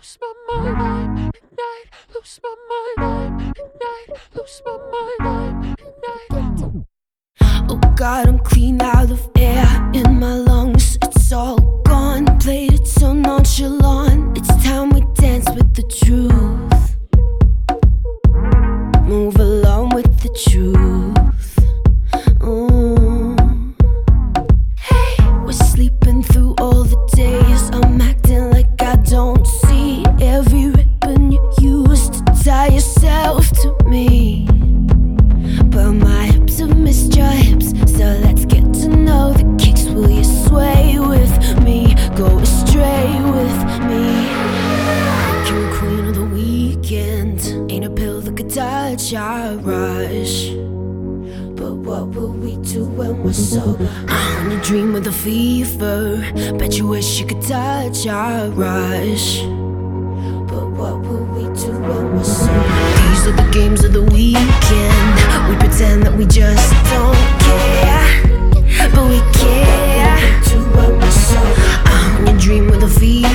lose my mind at night, lose my mind at night, lose my mind at night. Oh God, I'm clean out of air in my lungs. It's all gone, played it so nonchalant. It's time we dance with the truth. Move along with the truth. Hey, we're sleeping through all the days. I'm acting like I don't see every ribbon you used to tie yourself to me. But my hips have missed your hips, so let's get to know the kicks. Will you sway with me? Go astray with me. You're queen of the weekend. Ain't a pill that could touch our rush. But what will we do when we're sober? When you dream with a fever, bet you wish you could touch our rush. But what will we do when we're sober? These are the games of the weekend. We pretend that we just don't care, but we care. When you dream with a fever,